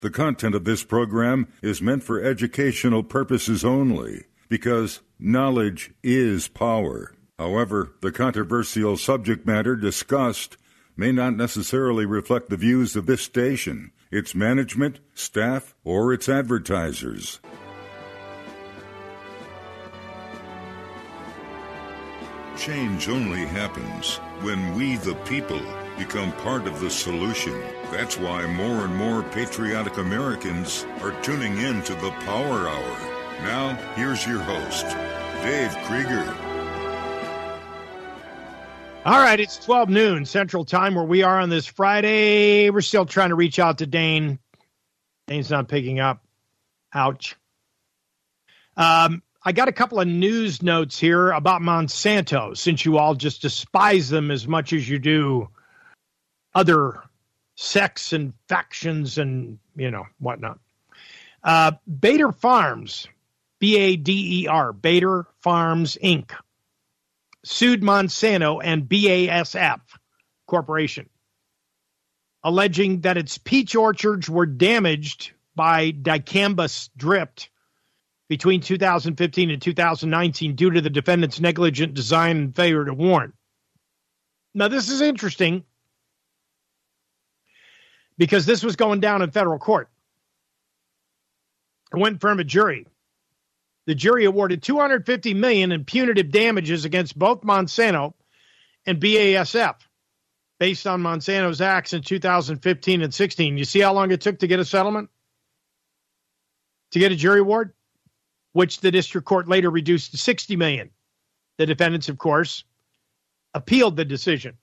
The content of this program is meant for educational purposes only, because knowledge is power. However, the controversial subject matter discussed may not necessarily reflect the views of this station, its management, staff, or its advertisers. Change only happens when we, the people, become part of the solution. That's why more and more patriotic Americans are tuning in to the Power Hour. Now, here's your host, Dave Krieger. All right, it's 12 noon Central Time where we are on this Friday. We're still trying to reach out to Dane. Dane's not picking up. Ouch. I got a couple of news notes here about Monsanto, since you all just despise them as much as you do other sects and factions and, whatnot. Bader Farms, B-A-D-E-R, Bader Farms, Inc., sued Monsanto and BASF Corporation, alleging that its peach orchards were damaged by dicamba drift between 2015 and 2019 due to the defendant's negligent design and failure to warn. Now, this is interesting because this was going down in federal court. It went in front of a jury. The jury awarded $250 million in punitive damages against both Monsanto and BASF based on Monsanto's acts in 2015 and 16. You see how long it took to get a settlement? To get a jury award? Which the district court later reduced to $60 million. The defendants, of course, appealed the decision.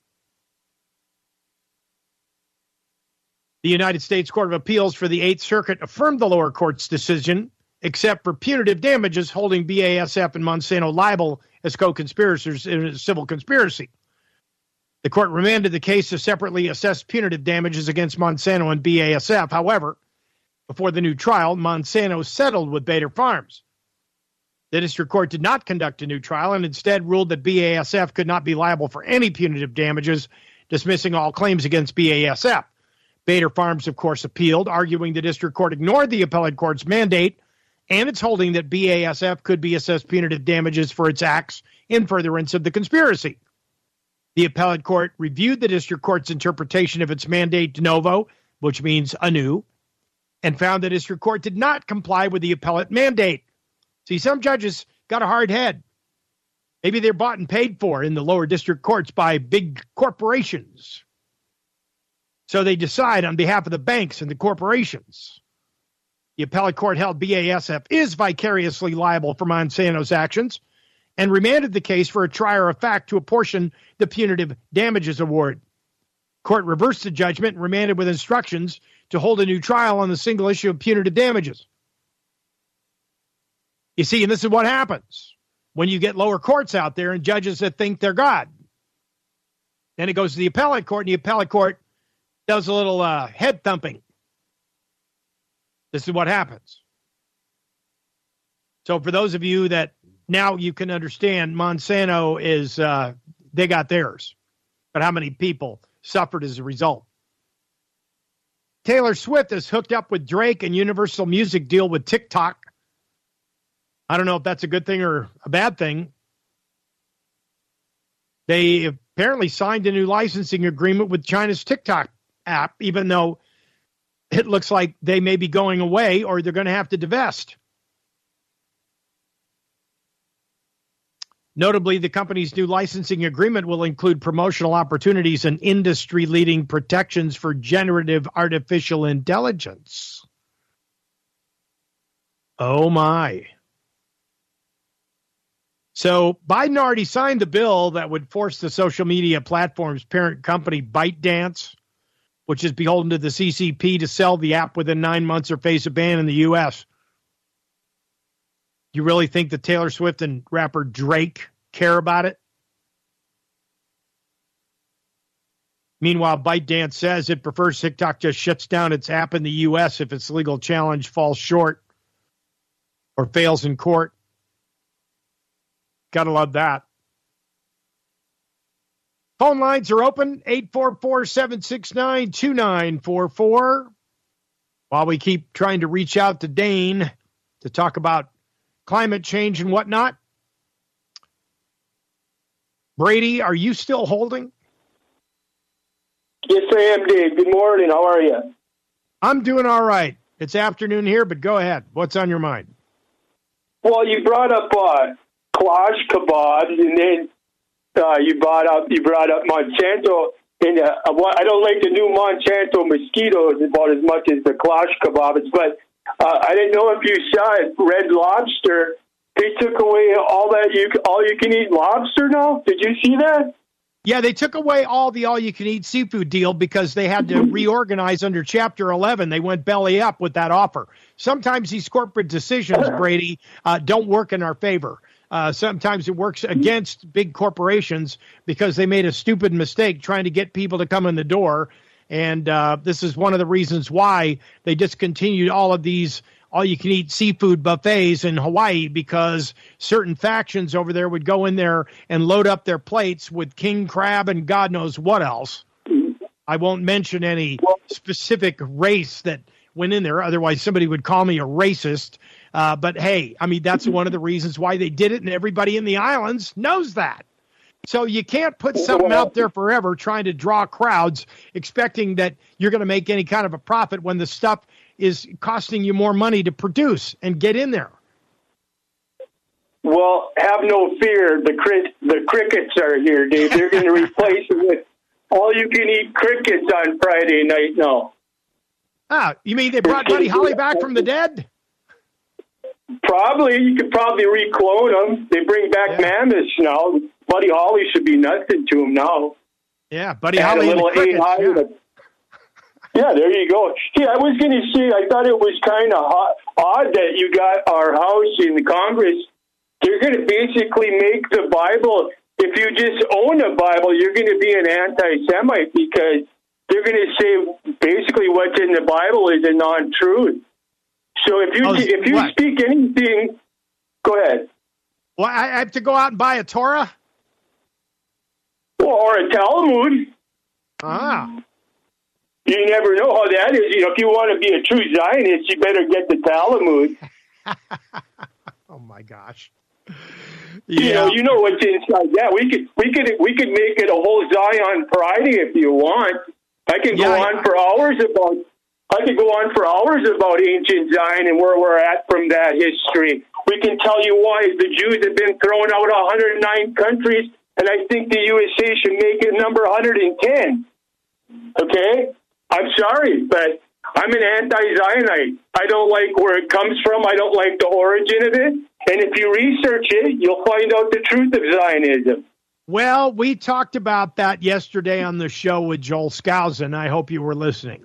The United States Court of Appeals for the Eighth Circuit affirmed the lower court's decision, except for punitive damages, holding BASF and Monsanto liable as co-conspirators in a civil conspiracy. The court remanded the case to separately assess punitive damages against Monsanto and BASF. However, before the new trial, Monsanto settled with Bader Farms. The district court did not conduct a new trial and instead ruled that BASF could not be liable for any punitive damages, dismissing all claims against BASF. Bader Farms, of course, appealed, arguing the district court ignored the appellate court's mandate and its holding that BASF could be assessed punitive damages for its acts in furtherance of the conspiracy. The appellate court reviewed the district court's interpretation of its mandate de novo, which means anew, and found the district court did not comply with the appellate mandate. See, some judges got a hard head. Maybe they're bought and paid for in the lower district courts by big corporations. So they decide on behalf of the banks and the corporations. The appellate court held BASF is vicariously liable for Monsanto's actions and remanded the case for a trier of fact to apportion the punitive damages award. Court reversed the judgment and remanded with instructions to hold a new trial on the single issue of punitive damages. You see, and this is what happens when you get lower courts out there and judges that think they're God. Then it goes to the appellate court, and the appellate court does a little head thumping. This is what happens. So for those of you that now you can understand, Monsanto is, they got theirs. But how many people suffered as a result? Taylor Swift is hooked up with Drake and Universal Music deal with TikTok. I don't know if that's a good thing or a bad thing. They apparently signed a new licensing agreement with China's TikTok app, even though it looks like they may be going away or they're going to have to divest. Notably, the company's new licensing agreement will include promotional opportunities and industry-leading protections for generative artificial intelligence. Oh, my. So Biden already signed the bill that would force the social media platform's parent company, ByteDance, which is beholden to the CCP, to sell the app within 9 months or face a ban in the U.S. You really think that Taylor Swift and rapper Drake care about it? Meanwhile, ByteDance says it prefers TikTok just shuts down its app in the U.S. if its legal challenge falls short or fails in court. Gotta love that. Phone lines are open, 844-769-2944. while we keep trying to reach out to Dane to talk about climate change and whatnot. Brady, are you still holding? Yes, I am, Dave. Good morning. How are you? I'm doing all right. It's afternoon here, but go ahead. What's on your mind? Well, you brought up Klosh kebabs, and then you brought up Monsanto. And I don't like the new Monsanto mosquitoes about as much as the Klosh kebabs, but I didn't know if you saw it. Red Lobster, they took away all you can eat lobster now. Did you see that? Yeah, they took away all you can eat seafood deal because they had to reorganize under Chapter 11. They went belly up with that offer. Sometimes these corporate decisions, Brady, don't work in our favor. Sometimes it works against big corporations because they made a stupid mistake trying to get people to come in the door. And this is one of the reasons why they discontinued all of these all-you-can-eat seafood buffets in Hawaii, because certain factions over there would go in there and load up their plates with king crab and God knows what else. I won't mention any specific race that went in there. Otherwise, somebody would call me a racist. But, hey, I mean, that's one of the reasons why they did it, and everybody in the islands knows that. So you can't put something out there forever trying to draw crowds, expecting that you're going to make any kind of a profit when the stuff is costing you more money to produce and get in there. Well, have no fear. The crickets are here, Dave. They're going to replace it with all-you-can-eat crickets on Friday night now. Ah, you mean they brought Buddy Holly back from the dead? Probably. You could probably reclone them. They bring back mammoths now. Buddy Holly should be nothing to him now. Yeah, Buddy Holly and the crickets. Yeah, there you go. I was going to say, I thought it was kind of odd that you got our House in the Congress. They're going to basically make the Bible, if you just own a Bible, you're going to be an anti-Semite because they're going to say basically what's in the Bible is a non-truth. So if you speak anything, go ahead. Well, I have to go out and buy a Torah? Or a Talmud. Ah. You never know how that is. If you want to be a true Zionist, you better get the Talmud. Oh my gosh! Yeah. You know what's inside that. We could make it a whole Zion Friday if you want. I could go on for hours about ancient Zion and where we're at from that history. We can tell you why the Jews have been thrown out of 109 countries, and I think the USA should make it number 110. Okay? I'm sorry, but I'm an anti-Zionite. I don't like where it comes from. I don't like the origin of it. And if you research it, you'll find out the truth of Zionism. Well, we talked about that yesterday on the show with Joel Skousen. I hope you were listening.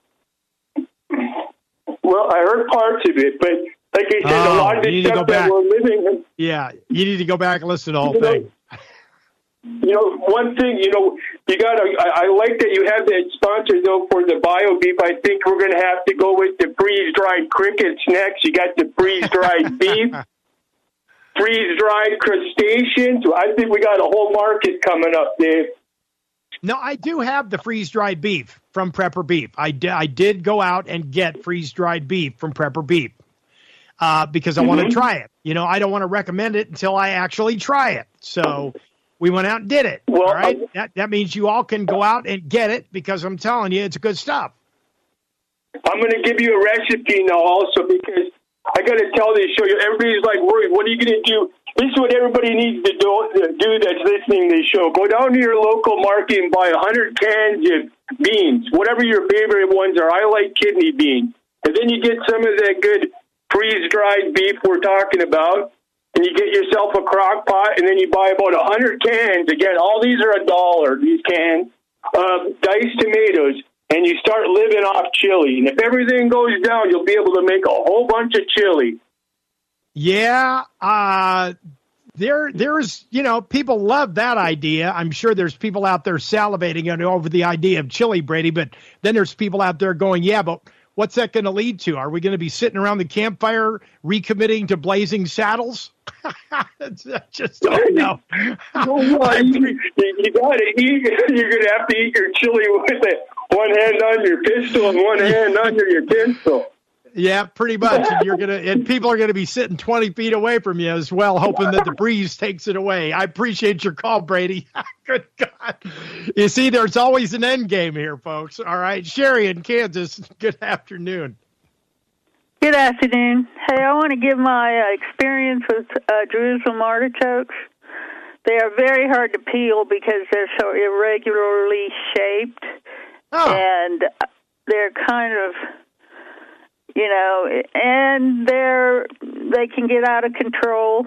Well, I heard parts of it, but like I said, a lot of the stuff that we're living in. Yeah, you need to go back and listen to the whole thing. One thing, you I like that you have that sponsor, though, for the bio beef. I think we're going to have to go with the freeze-dried crickets next. You got the freeze-dried beef, freeze-dried crustaceans. I think we got a whole market coming up, Dave. No, I do have the freeze-dried beef from Prepper Beef. I did go out and get freeze-dried beef from Prepper Beef because I want to try it. I don't want to recommend it until I actually try it. So we went out and did it. Well, all right. That means you all can go out and get it because I'm telling you, it's good stuff. I'm going to give you a recipe now also because I got to tell this show. Everybody's like worried. What are you going to do? This is what everybody needs to do that's listening to this show. Go down to your local market and buy 100 cans of beans, whatever your favorite ones are. I like kidney beans. And then you get some of that good freeze-dried beef we're talking about. And you get yourself a crock pot, and then you buy about 100 cans. Again, all these are $1, these cans of diced tomatoes, and you start living off chili. And if everything goes down, you'll be able to make a whole bunch of chili. Yeah, there's, people love that idea. I'm sure there's people out there salivating over the idea of chili, Brady, but then there's people out there going, yeah, but what's that going to lead to? Are we going to be sitting around the campfire recommitting to blazing saddles? Just don't know. You got to eat. You're going to have to eat your chili with one hand on your pistol and one hand under your pistol. Yeah, pretty much. And people are gonna be sitting 20 feet away from you as well, hoping that the breeze takes it away. I appreciate your call, Brady. Good God. You see, there's always an end game here, folks. All right. Sherry in Kansas, good afternoon. Good afternoon. Hey, I want to give my experience with Jerusalem artichokes. They are very hard to peel because they're so irregularly shaped. Oh. And they're kind of, and they can get out of control.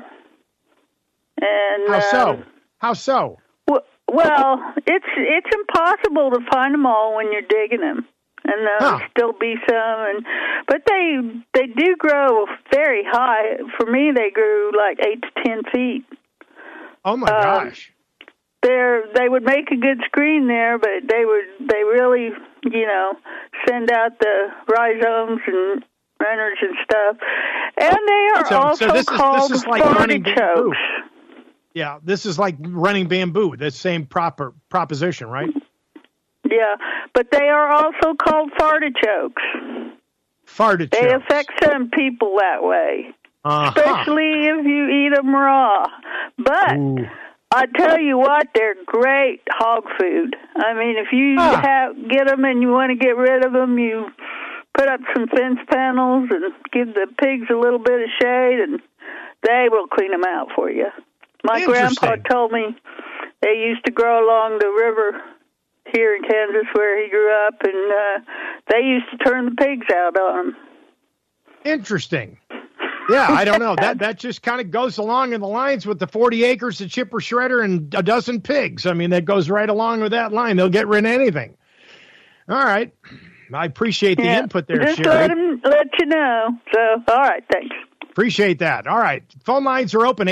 And How so? Well, it's impossible to find them all when you're digging them. And there'll still be some, but they do grow very high. For me, they grew like 8 to 10 feet. Oh my gosh! They would make a good screen there, but they really send out the rhizomes and runners and stuff. And they are also called this is like artichokes. Yeah, this is like running bamboo. The same proposition, right? Yeah, but they are also called fartichokes. Fartichokes. They affect some people that way, especially if you eat them raw. But I tell you what, they're great hog food. I mean, if you get them and you want to get rid of them, you put up some fence panels and give the pigs a little bit of shade, and they will clean them out for you. My grandpa told me they used to grow along the river here in Kansas where he grew up, and they used to turn the pigs out on them. Interesting. Yeah, I don't know. That just kind of goes along in the lines with the 40 acres of chipper shredder and a dozen pigs. I mean, that goes right along with that line. They'll get rid of anything. All right. I appreciate the input there, just Sherry. let you know. So, all right, thanks. Appreciate that. All right. Phone lines are open,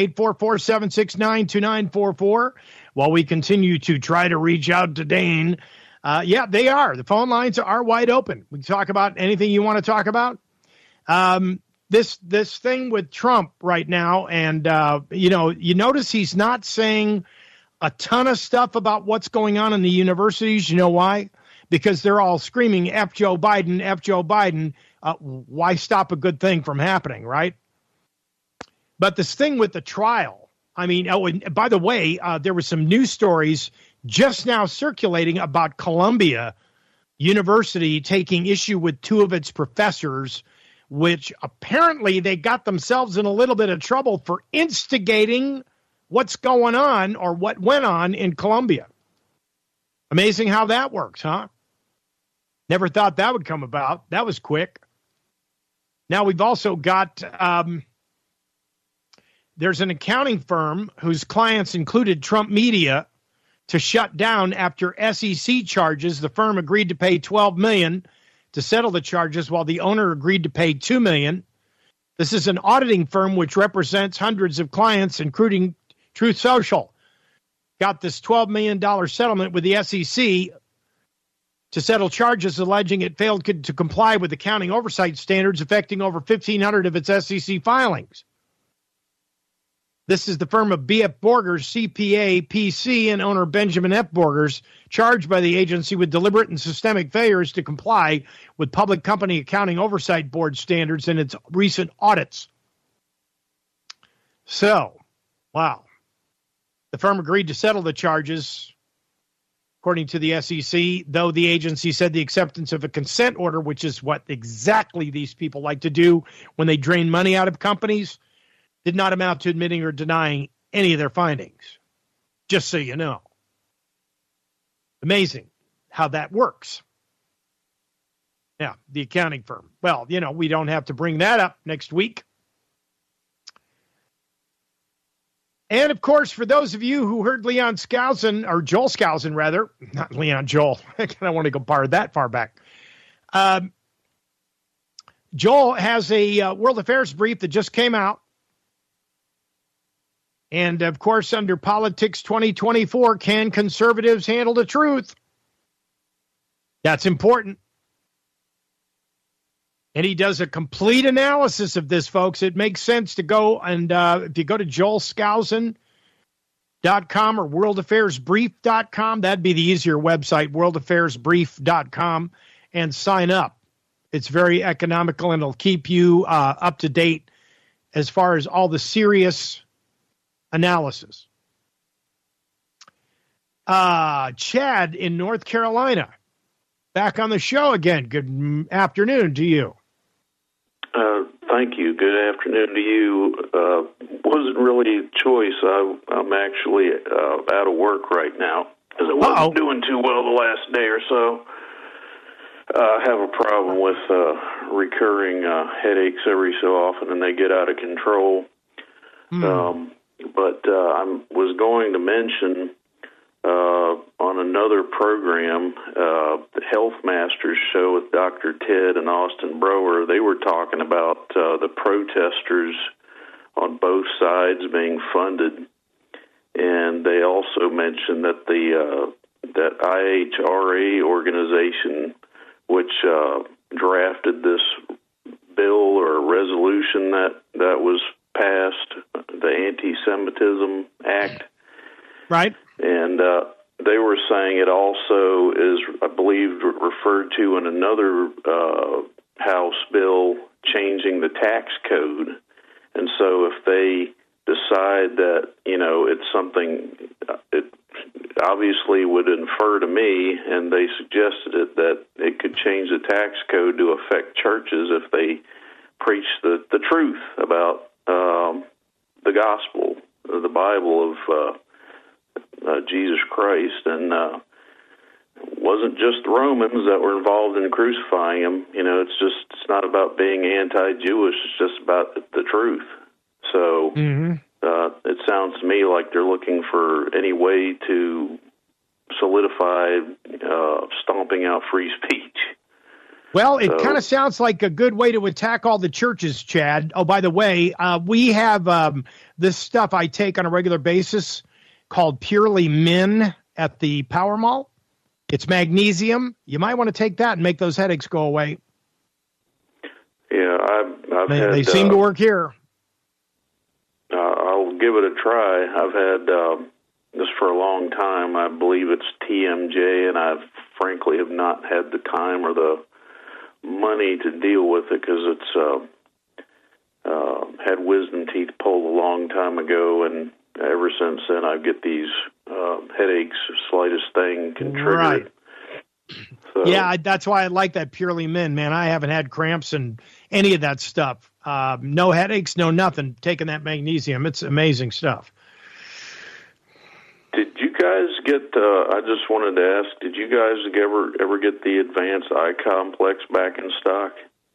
844-769-2944. While we continue to try to reach out to Dane. They are. The phone lines are wide open. We can talk about anything you want to talk about. This thing with Trump right now, and, you notice he's not saying a ton of stuff about what's going on in the universities. You know why? Because they're all screaming, F Joe Biden, F Joe Biden. Why stop a good thing from happening, right? But this thing with the trial, I mean, and by the way, there were some news stories just now circulating about Columbia University taking issue with 2 of its professors, which apparently they got themselves in a little bit of trouble for instigating what's going on or what went on in Columbia. Amazing how that works, huh? Never thought that would come about. That was quick. Now we've also got... there's an accounting firm whose clients included Trump Media to shut down after SEC charges. The firm agreed to pay $12 million to settle the charges, while the owner agreed to pay $2 million. This is an auditing firm which represents hundreds of clients, including Truth Social. Got this $12 million settlement with the SEC to settle charges alleging it failed to comply with accounting oversight standards affecting over 1,500 of its SEC filings. This is the firm of B.F. Borgers, CPA, PC, and owner Benjamin F. Borgers, charged by the agency with deliberate and systemic failures to comply with Public Company Accounting Oversight Board standards in its recent audits. So, wow. The firm agreed to settle the charges, according to the SEC, though the agency said the acceptance of a consent order, which is what exactly these people like to do when they drain money out of companies, did not amount to admitting or denying any of their findings, just so you know. Amazing how that works. Yeah, the accounting firm. Well, we don't have to bring that up next week. And, of course, for those of you who heard Leon Skousen, or Joel Skousen, rather, not Leon, Joel. I don't want to go that far back. Joel has a World Affairs brief that just came out. And, of course, under Politics 2024, can conservatives handle the truth? That's important. And he does a complete analysis of this, folks. It makes sense to go and if you go to Joel Skousen, worldaffairsbrief.com or worldaffairsbrief.com. That'd be the easier website, worldaffairsbrief.com, and sign up. It's very economical, and it'll keep you up to date as far as all the serious analysis. Chad in North Carolina, back on the show again. Good afternoon to you. Thank you. Good afternoon to you. Wasn't really a choice. I'm actually out of work right now because I wasn't doing too well the last day or so. I have a problem with recurring headaches every so often, and they get out of control. But I was going to mention on another program, the Health Masters show with Dr. Ted and Austin Brower, they were talking about the protesters on both sides being funded, and they also mentioned that that IHRA organization, which drafted this bill or resolution that was passed, the Anti-Semitism Act, right? And they were saying it also is, I believe, referred to in another House bill changing the tax code. And so if they decide that, it's something, it obviously would infer to me, and they suggested it, that it could change the tax code to affect churches if they preach the truth about the gospel, the Bible of Jesus Christ, and it wasn't just the Romans that were involved in crucifying him. It's not about being anti-Jewish. It's just about the truth. So it sounds to me like they're looking for any way to solidify stomping out free speech. Well, it kind of sounds like a good way to attack all the churches, Chad. Oh, by the way, we have this stuff I take on a regular basis called Purely Men at the Power Mall. It's magnesium. You might want to take that and make those headaches go away. Yeah, they seem to work here. I'll give it a try. I've had this for a long time. I believe it's TMJ, and I frankly have not had the time or the money to deal with it because it's had wisdom teeth pulled a long time ago, and ever since then I get these headaches. Slightest thing can trigger it. So, yeah, that's why I like that Purely Men, man. I haven't had cramps and any of that stuff. No headaches, no nothing. Taking that magnesium, it's amazing stuff. Did you guys get, I just wanted to ask, did you guys ever get the Advanced Eye Complex back in stock?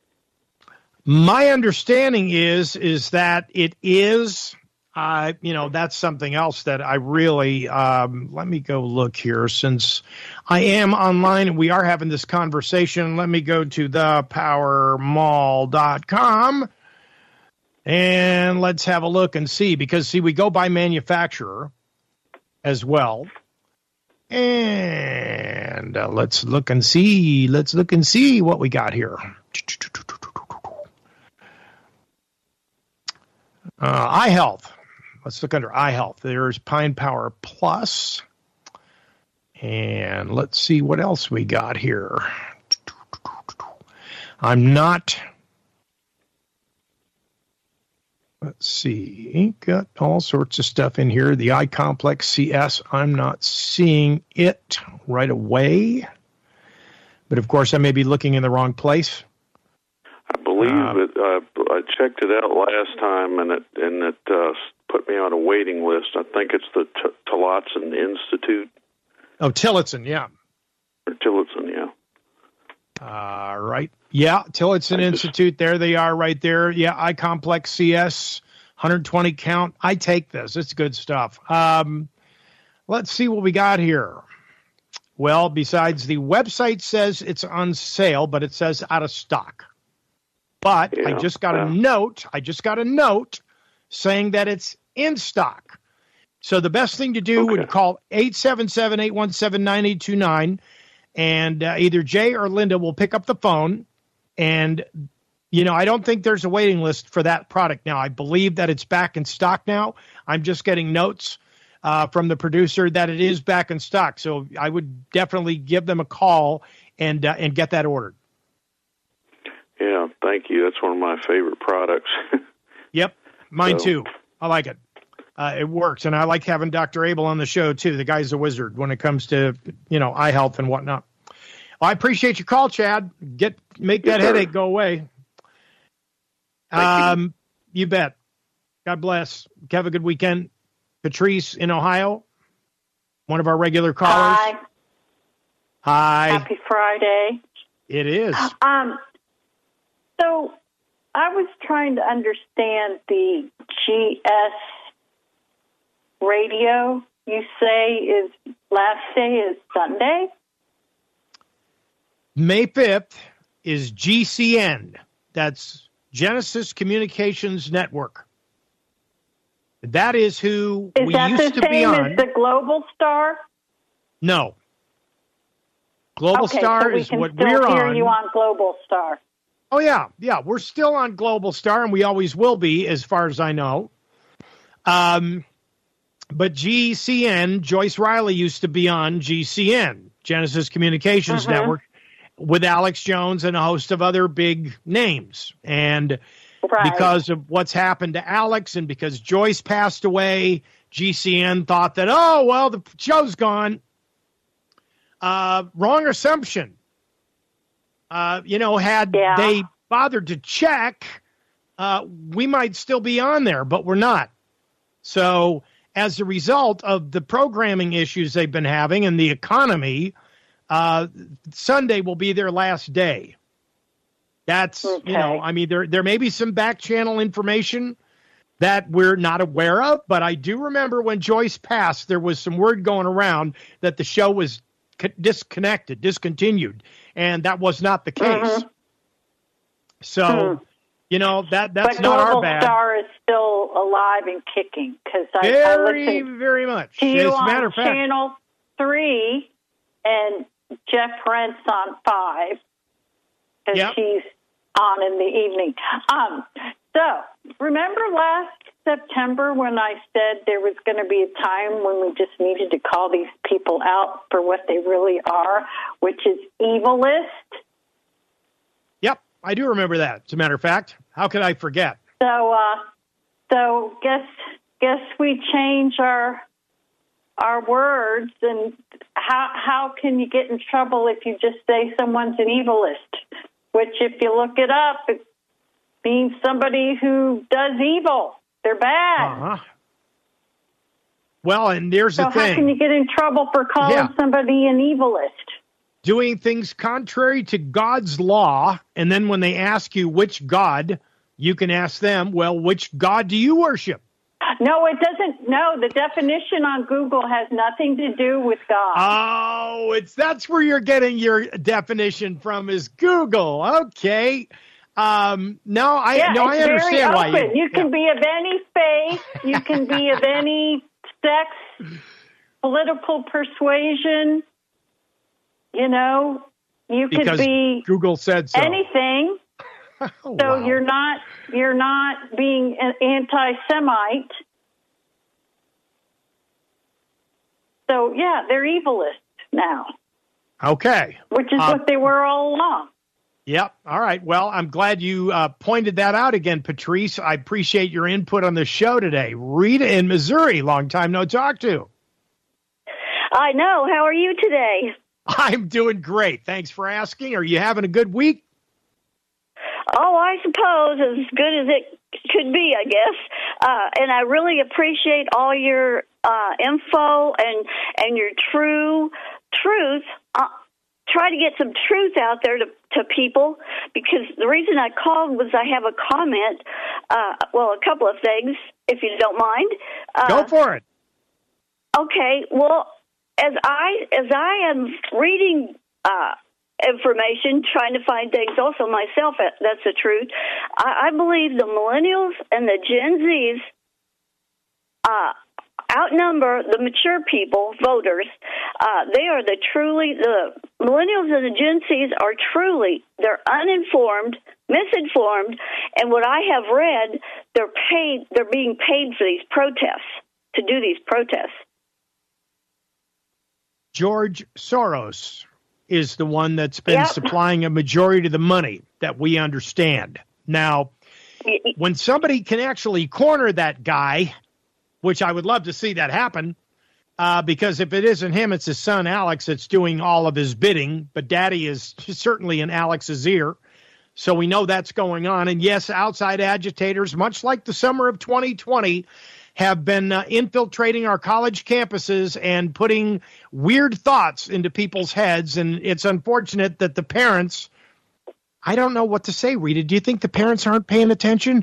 My understanding is that it is, that's something else that I really, let me go look here since I am online and we are having this conversation. Let me go to thepowermall.com and let's have a look and see, because we go by manufacturer as well. And let's look and see what we got here. Eye Health. Let's look under Eye Health. There's Pine Power Plus. And let's see what else we got here. Let's see. Got all sorts of stuff in here. The Eye Complex CS, I'm not seeing it right away. But, of course, I may be looking in the wrong place. I believe it. I checked it out last time, and it put me on a waiting list. I think it's the Tillotson Institute. Oh, Tillotson, yeah. Or Tillotson, yeah. Right. Yeah, Tillotson Institute. There they are right there. Yeah, Eye Complex CS, 120 count. I take this. It's good stuff. Let's see what we got here. Well, besides the website says it's on sale, but it says out of stock. But yeah, I just got a note saying that it's in stock. So the best thing to do would call 877-817-9829, and either Jay or Linda will pick up the phone. And, I don't think there's a waiting list for that product now. I believe that it's back in stock now. I'm just getting notes. from the producer that it is back in stock. So I would definitely give them a call and get that ordered. Yeah, thank you. That's one of my favorite products. Yep, mine too. I like it. It works, and I like having Dr. Abel on the show too. The guy's a wizard when it comes to eye health and whatnot. Well, I appreciate your call, Chad. Make that headache go away. You bet. God bless. Have a good weekend. Patrice in Ohio, one of our regular callers. Hi. Happy Friday. It is. So I was trying to understand the GS radio. You say is last day is Sunday? May 5th is GCN. That's Genesis Communications Network. That is who we used to be on. Is that the same as the Global Star? No. Global Star is what we're on. We can still hear you on Global Star. Oh, yeah. Yeah, we're still on Global Star, and we always will be, as far as I know. But GCN, Joyce Riley used to be on GCN, Genesis Communications Network, with Alex Jones and a host of other big names. And because of what's happened to Alex and because Joyce passed away, GCN thought that, the show's gone. Wrong assumption. Had they bothered to check, we might still be on there, but we're not. So as a result of the programming issues they've been having and the economy, Sunday will be their last day. That's, there may be some back channel information that we're not aware of, but I do remember when Joyce passed, there was some word going around that the show was discontinued, and that was not the case. So, that's not our bad. Global Star is still alive and kicking because I listen very much. to you As a on matter of fact, Channel 3 and Jeff Rent's on 5 because he's on in the evening. So remember last September when I said there was going to be a time when we just needed to call these people out for what they really are, which is evilist? Yep, I do remember that. As a matter of fact, how could I forget? So guess we change our words, and how can you get in trouble if you just say someone's an evilist? Which, if you look it up, it means somebody who does evil. They're bad. Well, and there's the thing. So how can you get in trouble for calling somebody an evilist? Doing things contrary to God's law, and then when they ask you which God, you can ask them, well, which God do you worship? No, it doesn't. No, the definition on Google has nothing to do with God. Oh, that's where you're getting your definition from is Google. Okay. I understand why open. You can be of any faith. You can be of any sex, political persuasion. You could be Google said so. Anything. So you're not being an anti-Semite. So they're evilists now. Okay. Which is what they were all along. Yep. All right. Well, I'm glad you pointed that out again, Patrice. I appreciate your input on the show today. Rita in Missouri, long time no talk to. I know. How are you today? I'm doing great. Thanks for asking. Are you having a good week? Oh, I suppose as good as it could be, I guess. And I really appreciate all your info and your truth. Try to get some truth out there to people, because the reason I called was I have a comment, a couple of things, if you don't mind. Go for it. Okay, well, as I am reading information, trying to find things also myself, that's the truth, I believe the millennials and the Gen Zs outnumber the mature people, voters. They are the millennials and the Gen Zs are they're uninformed, misinformed, and what I have read, they're being paid for these protests, to do these protests. George Soros is the one that's been supplying a majority of the money that we understand. Now, when somebody can actually corner that guy, which I would love to see that happen, because if it isn't him, it's his son, Alex, that's doing all of his bidding. But Daddy is certainly in Alex's ear. So we know that's going on. And yes, outside agitators, much like the summer of 2020, have been infiltrating our college campuses and putting weird thoughts into people's heads. And it's unfortunate that the parents, I don't know what to say, Rita. Do you think the parents aren't paying attention?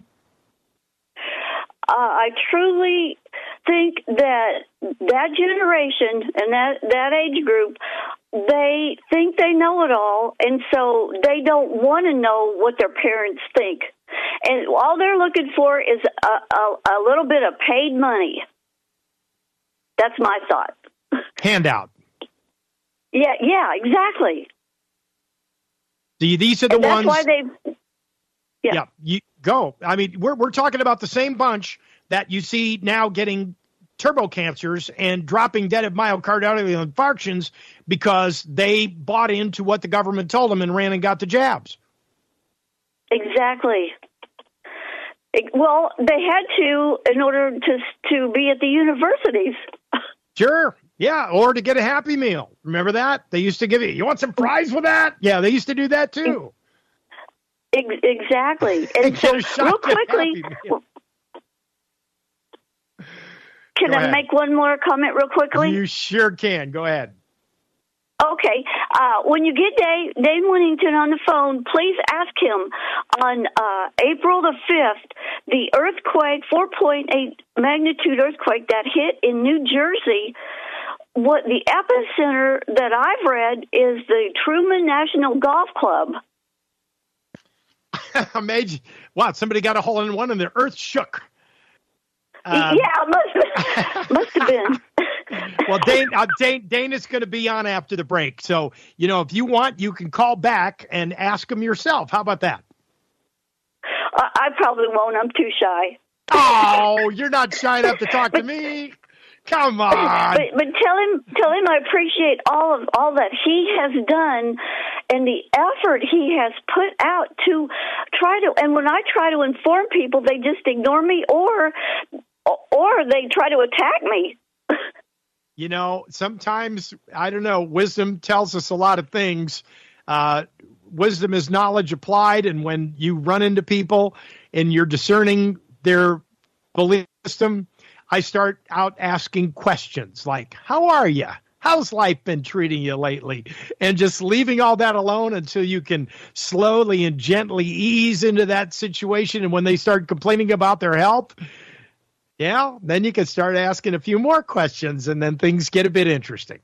I truly think that generation and that age group, they think they know it all, and so they don't want to know what their parents think. And all they're looking for is a little bit of paid money. That's my thought. Handout. Yeah, exactly. These are the ones. That's why they. Yeah, you go. I mean, we're talking about the same bunch that you see now getting turbo cancers and dropping dead of myocardial infarctions because they bought into what the government told them and ran and got the jabs. Exactly. Well, they had to in order to be at the universities. Sure. Yeah, or to get a Happy Meal. Remember that? They used to give you want some fries with that? Yeah, they used to do that too. Exactly. And so, real quickly, can I make one more comment real quickly? You sure can. Go ahead. Okay. When you get Dane Winnington on the phone, please ask him on April the 5th, the earthquake, 4.8 magnitude earthquake that hit in New Jersey. What the epicenter that I've read is the Truman National Golf Club. Amazing. Wow, somebody got a hole in one and the earth shook. Must have been. Well, Dane is going to be on after the break. So, if you want, you can call back and ask him yourself. How about that? I probably won't. I'm too shy. Oh, you're not shy enough to talk to me. Come on. But tell him I appreciate all that he has done and the effort he has put out to try to. And when I try to inform people, they just ignore me or they try to attack me. Sometimes, I don't know, wisdom tells us a lot of things. Wisdom is knowledge applied. And when you run into people and you're discerning their belief system, I start out asking questions like, how are you? How's life been treating you lately? And just leaving all that alone until you can slowly and gently ease into that situation. And when they start complaining about their health, then you can start asking a few more questions, and then things get a bit interesting.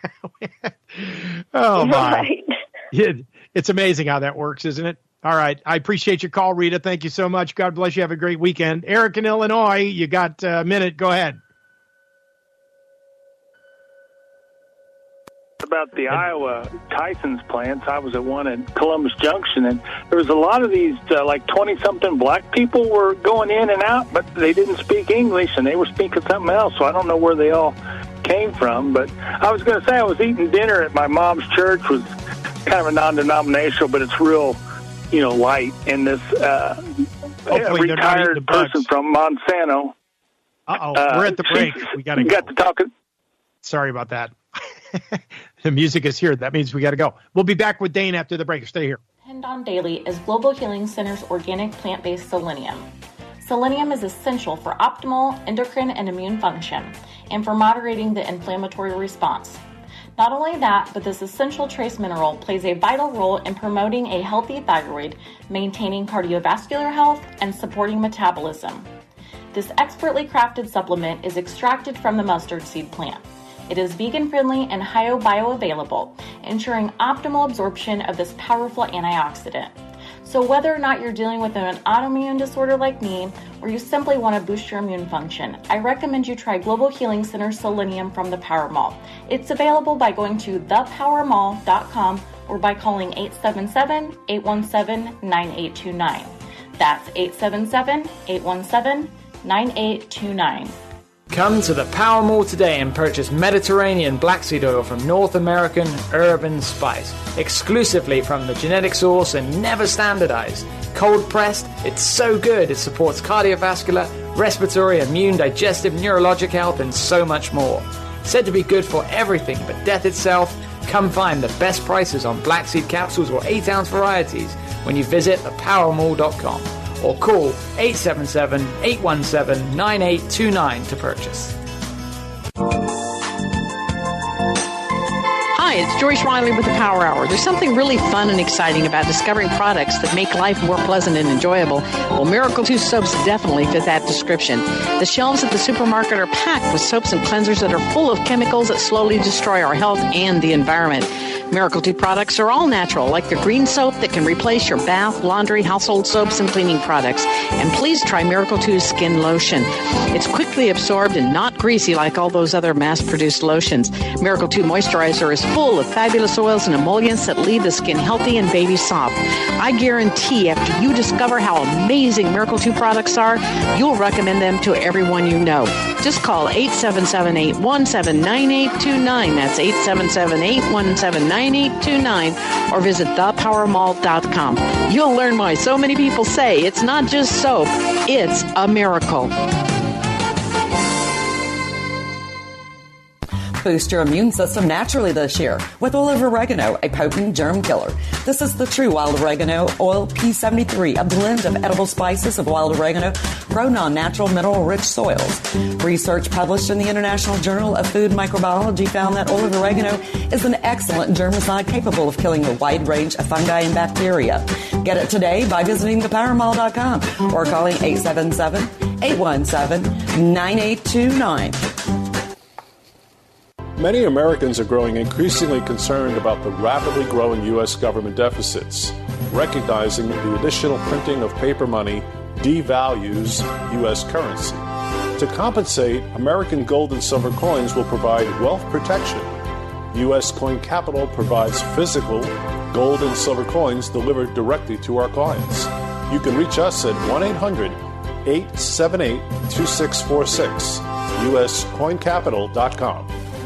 Oh, my. Right. It's amazing how that works, isn't it? All right. I appreciate your call, Rita. Thank you so much. God bless you. Have a great weekend. Eric in Illinois, you got a minute. Go ahead. About the Iowa Tyson's plants. I was at one at Columbus Junction, and there was a lot of these like 20-something black people were going in and out, but they didn't speak English, and they were speaking something else, so I don't know where they all came from. But I was going to say I was eating dinner at my mom's church, was kind of a non-denominational, but it's real, light, and this retired person from Monsanto. We're at the break. We got to go. Got to talk. Sorry about that. The music is here. That means we got to go. We'll be back with Dane after the break. Stay here. Hendon Daily is Global Healing Center's organic plant-based selenium. Selenium is essential for optimal endocrine and immune function and for moderating the inflammatory response. Not only that, but this essential trace mineral plays a vital role in promoting a healthy thyroid, maintaining cardiovascular health, and supporting metabolism. This expertly crafted supplement is extracted from the mustard seed plant. It is vegan-friendly and bioavailable, ensuring optimal absorption of this powerful antioxidant. So whether or not you're dealing with an autoimmune disorder like me, or you simply want to boost your immune function, I recommend you try Global Healing Center Selenium from the Power Mall. It's available by going to thepowermall.com or by calling 877-817-9829. That's 877-817-9829. Come to the Power Mall today and purchase Mediterranean black seed oil from North American Urban Spice, exclusively from the genetic source and never standardized. Cold pressed, it's so good it supports cardiovascular, respiratory, immune, digestive, neurologic health, and so much more. Said to be good for everything but death itself, come find the best prices on black seed capsules or 8-ounce varieties when you visit thepowermall.com. or call 877-817-9829 to purchase. Hi, it's Joyce Riley with the Power Hour. There's something really fun and exciting about discovering products that make life more pleasant and enjoyable. Well, Miracle 2 soaps definitely fit that description. The shelves at the supermarket are packed with soaps and cleansers that are full of chemicals that slowly destroy our health and the environment. Miracle 2 products are all natural, like the green soap that can replace your bath, laundry, household soaps, and cleaning products. And please try Miracle 2's skin lotion. It's quickly absorbed and not greasy like all those other mass-produced lotions. Miracle 2 moisturizer is full of fabulous oils and emollients that leave the skin healthy and baby soft. I guarantee after you discover how amazing Miracle 2 products are, you'll recommend them to everyone you know. Just call 877-817-9829. That's 877-817-9829. or visit thepowermall.com. You'll learn why so many people say it's not just soap, it's a miracle. Boost your immune system naturally this year with olive oregano, a potent germ killer. This is the true wild oregano oil P73, a blend of edible spices of wild oregano grown on natural mineral-rich soils. Research published in the International Journal of Food Microbiology found that olive oregano is an excellent germicide capable of killing a wide range of fungi and bacteria. Get it today by visiting thepowermall.com or calling 877-817-9829. Many Americans are growing increasingly concerned about the rapidly growing U.S. government deficits, recognizing the additional printing of paper money devalues U.S. currency. To compensate, American gold and silver coins will provide wealth protection. U.S. Coin Capital provides physical gold and silver coins delivered directly to our clients. You can reach us at 1-800-878-2646, uscoincapital.com.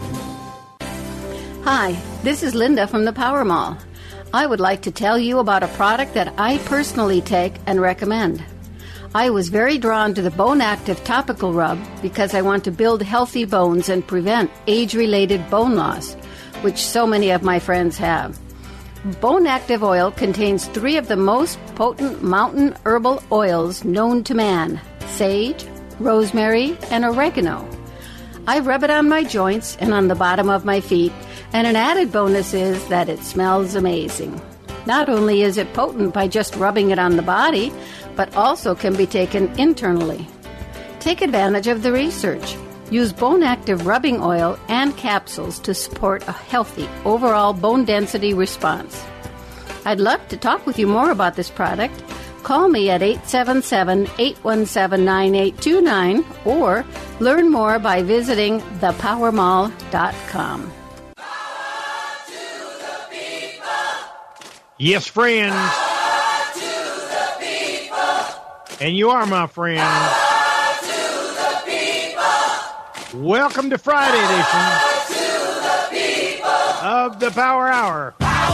Hi, this is Linda from the Power Mall. I would like to tell you about a product that I personally take and recommend. I was very drawn to the Bone Active Topical Rub because I want to build healthy bones and prevent age-related bone loss, which so many of my friends have. Bone Active Oil contains 3 of the most potent mountain herbal oils known to man: sage, rosemary, and oregano. I rub it on my joints and on the bottom of my feet, and an added bonus is that it smells amazing. Not only is it potent by just rubbing it on the body, but also can be taken internally. Take advantage of the research. Use Bone Active rubbing oil and capsules to support a healthy overall bone density response. I'd love to talk with you more about this product. Call me at 877-817-9829 or learn more by visiting thepowermall.com. Yes, friends. And you are my friend. Welcome to Friday edition of the Power Hour.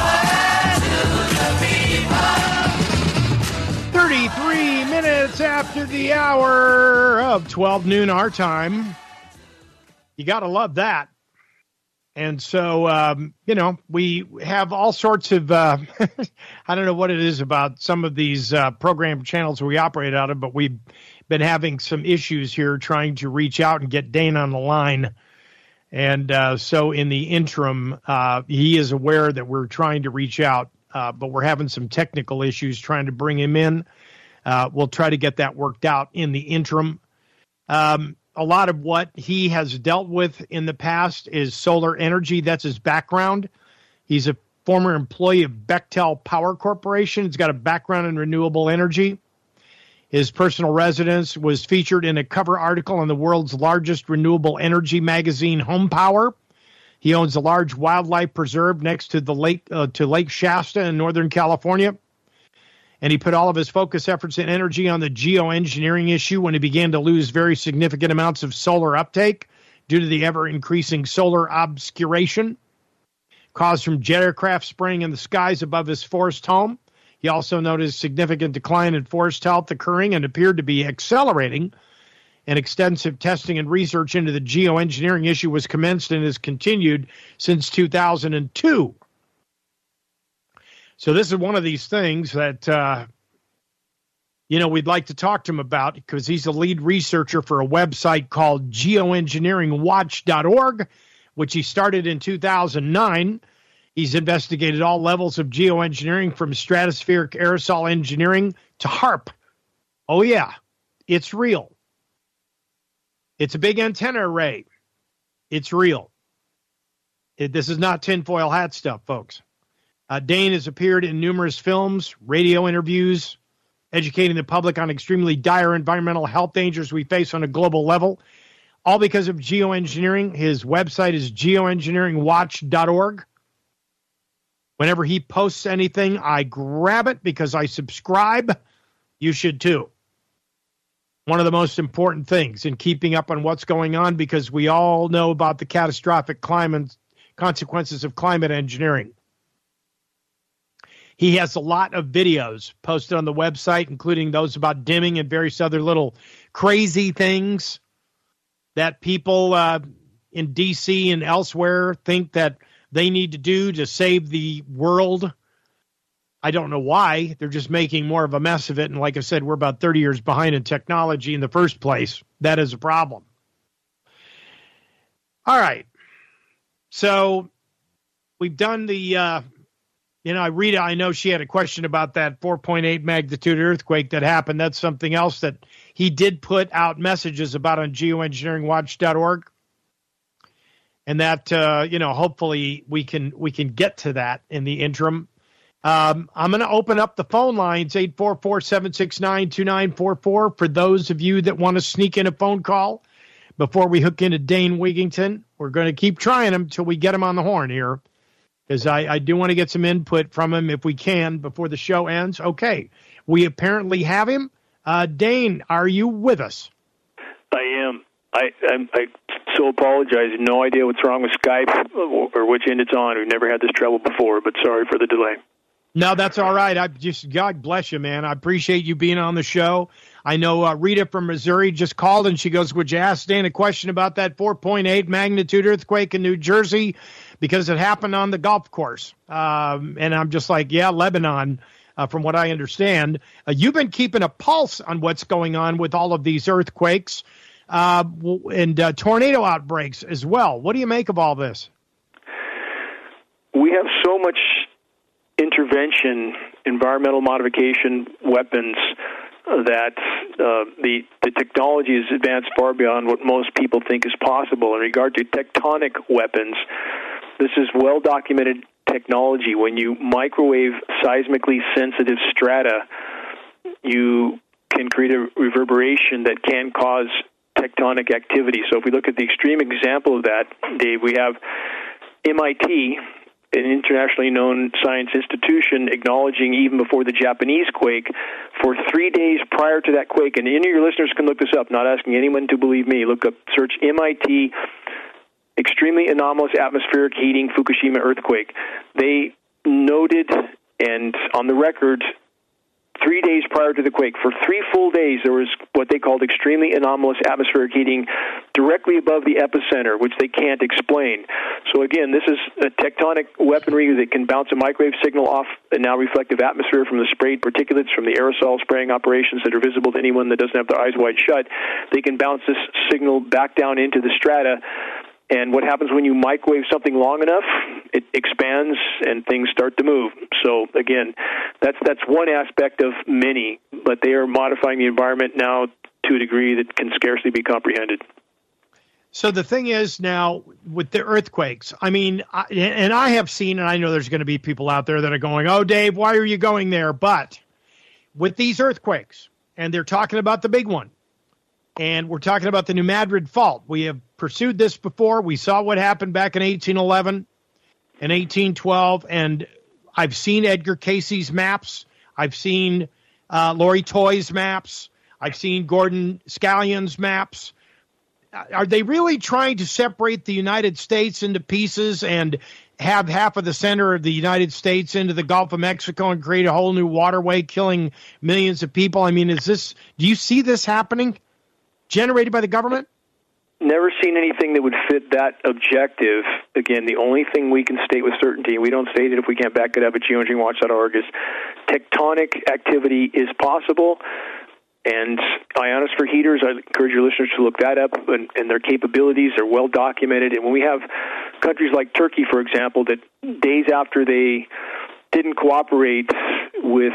33 minutes after the hour of 12 noon our time. You got to love that. And so, we have all sorts of, I don't know what it is about some of these program channels we operate out of, but we've been having some issues here trying to reach out and get Dane on the line. And so in the interim, he is aware that we're trying to reach out, but we're having some technical issues trying to bring him in. We'll try to get that worked out in the interim. A lot of what he has dealt with in the past is solar energy. That's his background. He's a former employee of Bechtel Power Corporation. He's got a background in renewable energy. His personal residence was featured in a cover article in the world's largest renewable energy magazine, Home Power. He owns a large wildlife preserve next to the lake, Lake Shasta in Northern California. And he put all of his focus, efforts, and energy on the geoengineering issue when he began to lose very significant amounts of solar uptake due to the ever-increasing solar obscuration caused from jet aircraft spraying in the skies above his forest home. He also noticed significant decline in forest health occurring and appeared to be accelerating. And extensive testing and research into the geoengineering issue was commenced and has continued since 2002. So this is one of these things that, we'd like to talk to him about because he's the lead researcher for a website called geoengineeringwatch.org, which he started in 2009. He's investigated all levels of geoengineering from stratospheric aerosol engineering to HAARP. Oh, yeah, it's real. It's a big antenna array. It's real. This is not tinfoil hat stuff, folks. Dane has appeared in numerous films, radio interviews, educating the public on extremely dire environmental health dangers we face on a global level, all because of geoengineering. His website is geoengineeringwatch.org. Whenever he posts anything, I grab it because I subscribe. You should too. One of the most important things in keeping up on what's going on, because we all know about the catastrophic climate consequences of climate engineering. He has a lot of videos posted on the website, including those about dimming and various other little crazy things that people in D.C. and elsewhere think that they need to do to save the world. I don't know why. They're just making more of a mess of it. And like I said, we're about 30 years behind in technology in the first place. That is a problem. All right. So we've done the, Rita, I know she had a question about that 4.8 magnitude earthquake that happened. That's something else that he did put out messages about on geoengineeringwatch.org. And that, hopefully we can get to that in the interim. I'm going to open up the phone lines, 844-769-2944, for those of you that want to sneak in a phone call before we hook into Dane Wigington. We're going to keep trying him till we get him on the horn here, because I do want to get some input from him if we can before the show ends. Okay, we apparently have him. Dane, are you with us? I am. I so apologize. No idea what's wrong with Skype or which end it's on. We've never had this trouble before, but sorry for the delay. No, that's all right. God bless you, man. I appreciate you being on the show. I know Rita from Missouri just called, and she goes, would you ask Dan a question about that 4.8 magnitude earthquake in New Jersey? Because it happened on the golf course. And I'm just like, yeah, Lebanon, from what I understand. You've been keeping a pulse on what's going on with all of these earthquakes and tornado outbreaks as well. What do you make of all this? We have so much intervention, environmental modification weapons, that the technology has advanced far beyond what most people think is possible. In regard to tectonic weapons, this is well-documented technology. When you microwave seismically sensitive strata, you can create a reverberation that can cause tectonic activity. So if we look at the extreme example of that, Dave, we have MIT, an internationally known science institution, acknowledging even before the Japanese quake, for 3 days prior to that quake, and any of your listeners can look this up, not asking anyone to believe me, search MIT extremely anomalous atmospheric heating Fukushima earthquake. They noted, and on the record, 3 days prior to the quake, for 3 full days, there was what they called extremely anomalous atmospheric heating directly above the epicenter, which they can't explain. So again, this is a tectonic weaponry that can bounce a microwave signal off a now reflective atmosphere from the sprayed particulates from the aerosol spraying operations that are visible to anyone that doesn't have their eyes wide shut. They can bounce this signal back down into the strata. And what happens when you microwave something long enough? It expands and things start to move. So again, that's one aspect of many, but they are modifying the environment now to a degree that can scarcely be comprehended. So the thing is now with the earthquakes, I mean, I have seen, and I know there's going to be people out there that are going, oh, Dave, why are you going there? But with these earthquakes, and they're talking about the big one, and we're talking about the New Madrid Fault. We have pursued this before. We saw what happened back in 1811 and 1812, and I've seen Edgar Casey's maps. I've seen Lori Toy's maps. I've seen Gordon Scallion's maps. Are they really trying to separate the United States into pieces and have half of the center of the United States into the Gulf of Mexico and create a whole new waterway, killing millions of people? I mean, do you see this happening, generated by the government? Never seen anything that would fit that objective. Again, the only thing we can state with certainty, we don't state it if we can't back it up at geoengineeringwatch.org, is tectonic activity is possible. And ionosphere heaters, I encourage your listeners to look that up, and their capabilities are well documented. And when we have countries like Turkey, for example, that days after they didn't cooperate with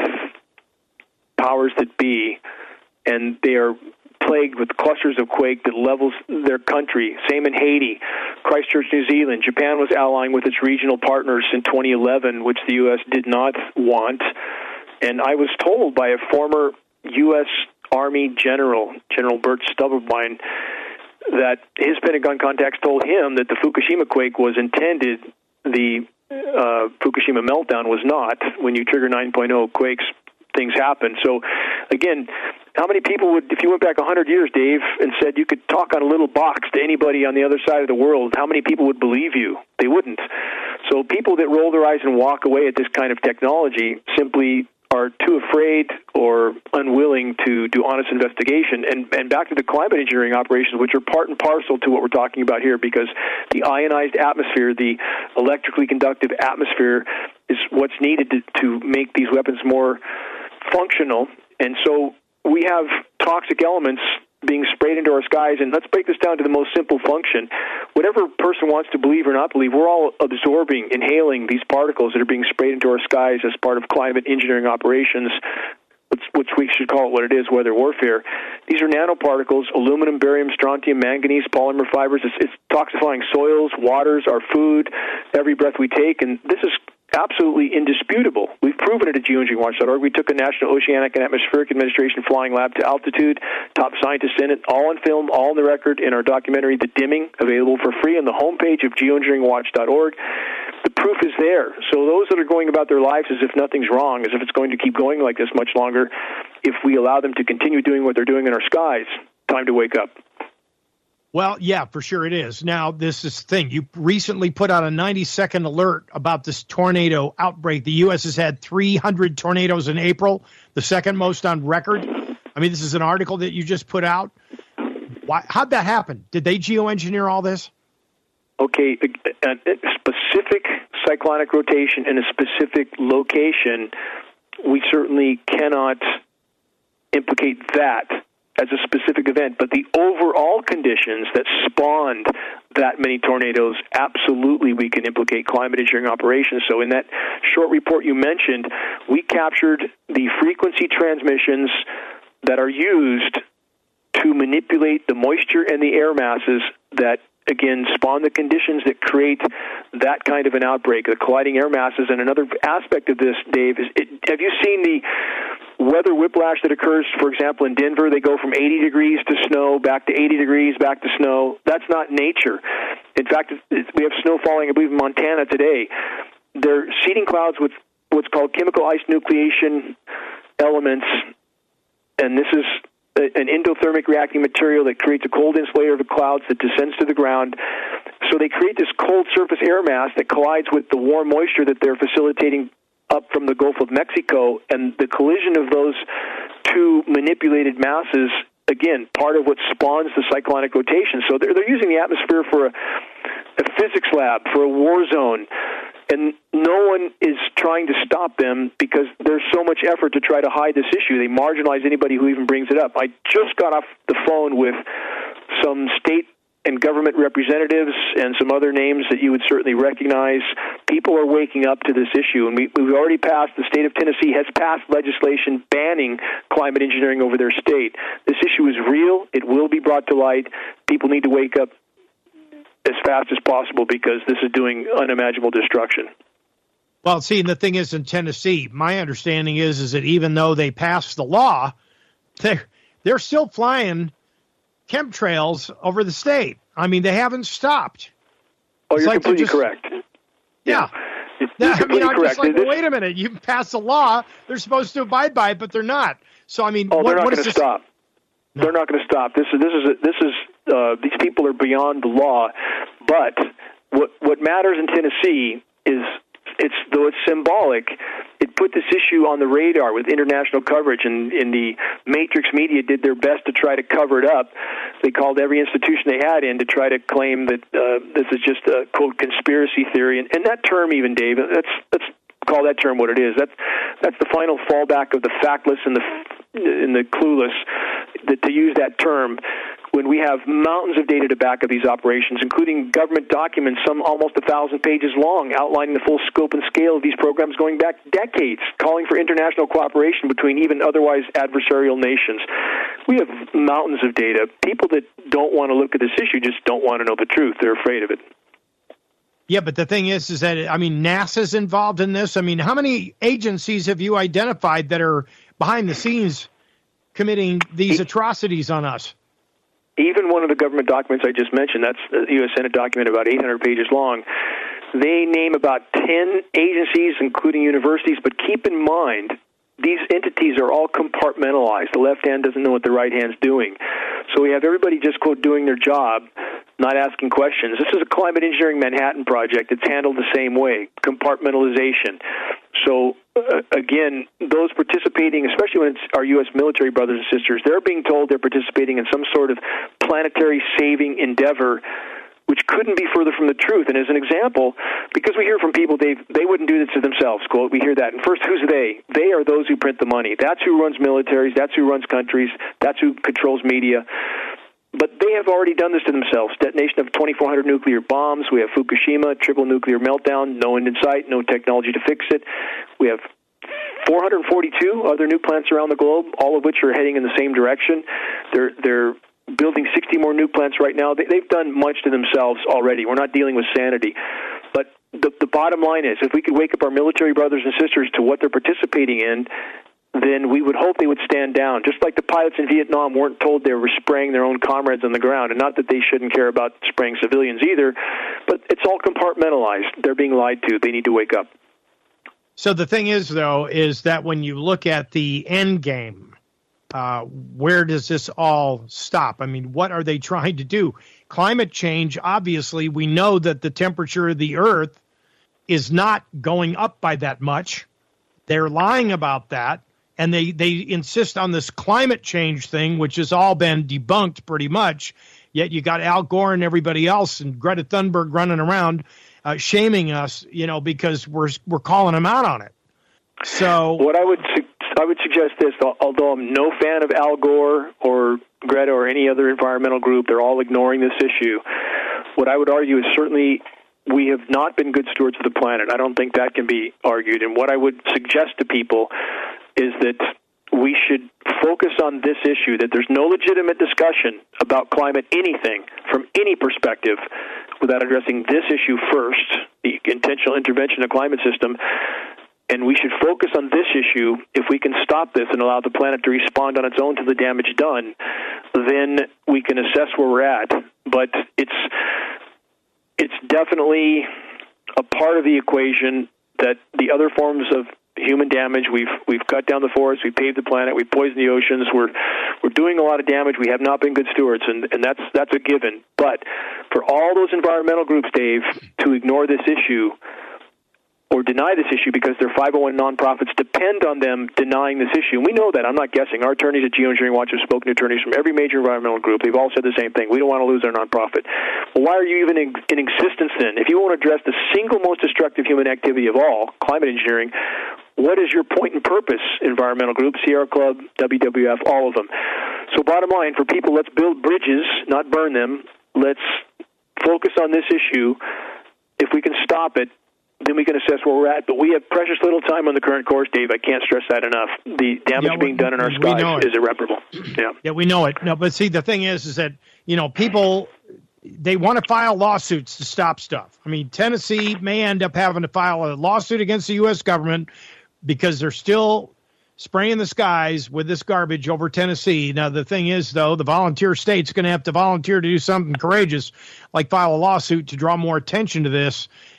powers that be, and they are plagued with clusters of quake that levels their country. Same in Haiti, Christchurch, New Zealand. Japan was allying with its regional partners in 2011, which the U.S. did not want. And I was told by a former U.S. Army General Bert Stubberbein, that his Pentagon contacts told him that the Fukushima quake was intended. The Fukushima meltdown was not. When you trigger 9.0 quakes, things happen. So, again, how many people would, if you went back 100 years, Dave, and said you could talk on a little box to anybody on the other side of the world, how many people would believe you? They wouldn't. So people that roll their eyes and walk away at this kind of technology simply are too afraid or unwilling to do honest investigation. And back to the climate engineering operations, which are part and parcel to what we're talking about here, because the ionized atmosphere, the electrically conductive atmosphere, is what's needed to make these weapons more functional. And so we have toxic elements being sprayed into our skies, and let's break this down to the most simple function. Whatever person wants to believe or not believe, we're all absorbing, inhaling these particles that are being sprayed into our skies as part of climate engineering operations, which we should call it what it is, weather warfare. These are nanoparticles, aluminum, barium, strontium, manganese, polymer fibers. It's toxifying soils, waters, our food, every breath we take, and this is absolutely indisputable. We've proven it at geoengineeringwatch.org. We took a National Oceanic and Atmospheric Administration flying lab to altitude, top scientists in it, all on film, all on the record in our documentary, The Dimming, available for free on the homepage of geoengineeringwatch.org. The proof is there. So those that are going about their lives as if nothing's wrong, as if it's going to keep going like this much longer, if we allow them to continue doing what they're doing in our skies, time to wake up. Well, yeah, for sure it is. Now, this is the thing. You recently put out a 90-second alert about this tornado outbreak. The U.S. has had 300 tornadoes in April, the second most on record. I mean, this is an article that you just put out. How'd that happen? Did they geoengineer all this? Okay, a specific cyclonic rotation in a specific location, we certainly cannot implicate that as a specific event, but the overall conditions that spawned that many tornadoes, absolutely we can implicate climate engineering operations. So in that short report you mentioned, we captured the frequency transmissions that are used to manipulate the moisture and the air masses that, again, spawn the conditions that create that kind of an outbreak, the colliding air masses. And another aspect of this, Dave, is have you seen the weather whiplash that occurs, for example, in Denver? They go from 80 degrees to snow, back to 80 degrees, back to snow. That's not nature. In fact, we have snow falling, I believe, in Montana today. They're seeding clouds with what's called chemical ice nucleation elements, and this is an endothermic reacting material that creates a cold insulator of the clouds that descends to the ground. So they create this cold surface air mass that collides with the warm moisture that they're facilitating up from the Gulf of Mexico, and the collision of those two manipulated masses, again, part of what spawns the cyclonic rotation. So they're using the atmosphere for a physics lab, for a war zone, and no one is trying to stop them because there's so much effort to try to hide this issue. They marginalize anybody who even brings it up. I just got off the phone with some state and government representatives and some other names that you would certainly recognize. People are waking up to this issue, and we've already passed, the state of Tennessee has passed legislation banning climate engineering over their state. This issue is real. It will be brought to light. People need to wake up as fast as possible because this is doing unimaginable destruction. Well, see, and the thing is, in Tennessee, my understanding is that even though they passed the law, they're still flying chemtrails over the state. I mean, they haven't stopped. Oh, you're completely correct. Yeah. I'm just like, wait a minute. You pass a law, they're supposed to abide by it, but they're not. So, I mean, they're not going to stop. No. They're not going to stop. These people are beyond the law. But what matters in Tennessee is, though it's symbolic, it put this issue on the radar with international coverage, and the Matrix media did their best to try to cover it up. They called every institution they had in to try to claim that this is just a, quote, conspiracy theory. And that term, even, Dave, let's call that term what it is. That's the final fallback of the factless and the clueless, to use that term, when we have mountains of data to back up these operations, including government documents, some almost 1,000 pages long, outlining the full scope and scale of these programs going back decades, calling for international cooperation between even otherwise adversarial nations. We have mountains of data. People that don't want to look at this issue just don't want to know the truth. They're afraid of it. Yeah, but the thing is that, I mean, NASA's involved in this. I mean, how many agencies have you identified that are behind the scenes committing these atrocities on us? Even one of the government documents I just mentioned, that's the U.S. Senate document about 800 pages long, they name about 10 agencies, including universities, but keep in mind, these entities are all compartmentalized. The left hand doesn't know what the right hand's doing. So we have everybody just, quote, doing their job, not asking questions. This is a climate engineering Manhattan project. It's handled the same way, compartmentalization. So, again, those participating, especially when it's our U.S. military brothers and sisters, they're being told they're participating in some sort of planetary saving endeavor, which couldn't be further from the truth. And as an example, because we hear from people, they wouldn't do this to themselves, quote, we hear that. And first, who's they? They are those who print the money. That's who runs militaries. That's who runs countries. That's who controls media. But they have already done this to themselves. Detonation of 2,400 nuclear bombs. We have Fukushima, triple nuclear meltdown, no end in sight, no technology to fix it. We have 442 other nuke plants around the globe, all of which are heading in the same direction. They're building 60 more nuke plants right now. They've done much to themselves already. We're not dealing with sanity. But the bottom line is, if we could wake up our military brothers and sisters to what they're participating in, then we would hope they would stand down. Just like the pilots in Vietnam weren't told they were spraying their own comrades on the ground, and not that they shouldn't care about spraying civilians either, but it's all compartmentalized. They're being lied to. They need to wake up. So the thing is, though, is that when you look at the end game, where does this all stop? I mean, what are they trying to do? Climate change, obviously, we know that the temperature of the Earth is not going up by that much. They're lying about that. And they insist on this climate change thing, which has all been debunked pretty much. Yet you got Al Gore and everybody else and Greta Thunberg running around shaming us, because we're calling them out on it. So what I would suggest this, although I'm no fan of Al Gore or Greta or any other environmental group, they're all ignoring this issue. What I would argue is certainly we have not been good stewards of the planet. I don't think that can be argued. And what I would suggest to people is that we should focus on this issue, that there's no legitimate discussion about climate anything from any perspective without addressing this issue first, the intentional intervention of the climate system. And we should focus on this issue. If we can stop this and allow the planet to respond on its own to the damage done, then we can assess where we're at. But it's definitely a part of the equation that the other forms of human damage, we've cut down the forests, we paved the planet, we poisoned the oceans, we're doing a lot of damage. We have not been good stewards, and that's a given. But for all those environmental groups, Dave, to ignore this issue or deny this issue because their 501 nonprofits depend on them denying this issue. And we know that. I'm not guessing. Our attorneys at Geoengineering Watch have spoken to attorneys from every major environmental group. They've all said the same thing. We don't want to lose our nonprofit. Well, why are you even in existence then? If you won't address the single most destructive human activity of all, climate engineering, what is your point and purpose, environmental groups, Sierra Club, WWF, all of them? So bottom line, for people, let's build bridges, not burn them. Let's focus on this issue. If we can stop it, then we can assess where we're at. But we have precious little time on the current course, Dave. I can't stress that enough. The damage being done in our skies is irreparable. Yeah, we know it. No, but see, the thing is that, people, they want to file lawsuits to stop stuff. I mean, Tennessee may end up having to file a lawsuit against the U.S. government because they're still spraying the skies with this garbage over Tennessee. Now, the thing is, though, the volunteer state's going to have to volunteer to do something courageous, like file a lawsuit to draw more attention to this.